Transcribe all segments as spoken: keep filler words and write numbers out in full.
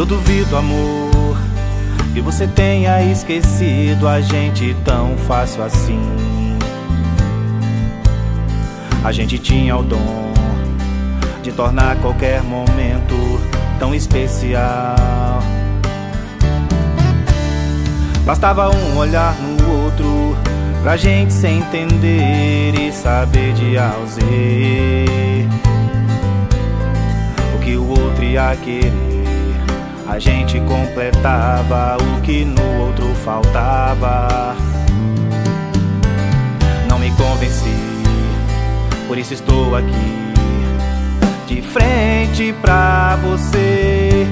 Eu duvido, amor, que você tenha esquecido a gente tão fácil assim. A gente tinha o dom de tornar qualquer momento tão especial. Bastava um olhar no outro pra gente se entender e saber de A ao Z o que o outro ia querer. A gente completava o que no outro faltava. Não me convenci, por isso estou aqui de frente pra você.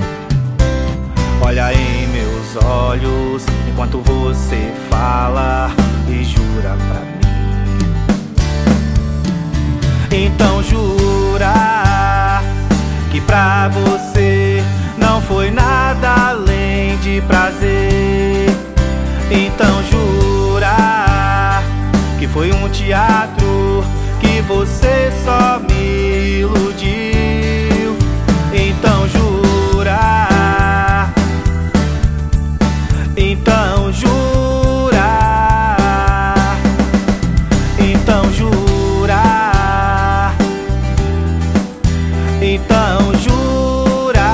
Olha em meus olhos enquanto você fala e jura pra mim. Então jura que pra você não foi nada além de prazer. Então jura que foi um teatro, que você só me iludiu. Então jura, então jura, então jura, então jura.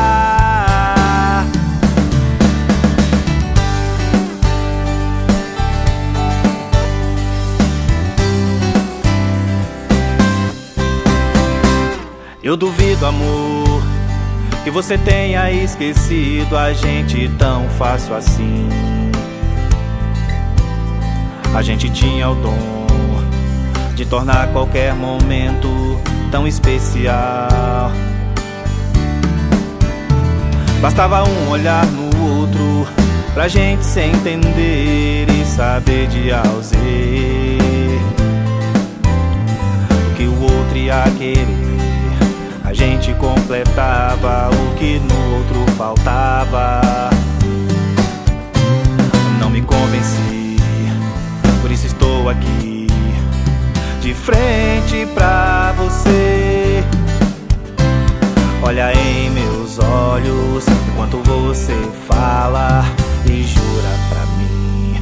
Eu duvido, amor, que você tenha esquecido a gente tão fácil assim. A gente tinha o dom de tornar qualquer momento tão especial. Bastava um olhar no outro pra gente se entender e saber de A ao Z o que o outro ia querer. A gente completava o que no outro faltava. Não me convenci, por isso estou aqui de frente pra você. Olha em meus olhos enquanto você fala e jura pra mim.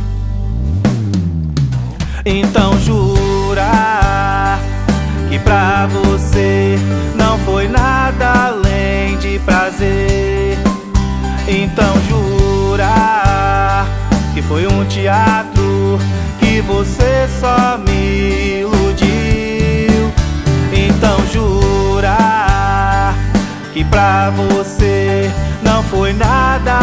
Então jura que pra você não foi nada além de prazer. Então jura que foi um teatro, que você só me iludiu. Então jura que pra você não foi nada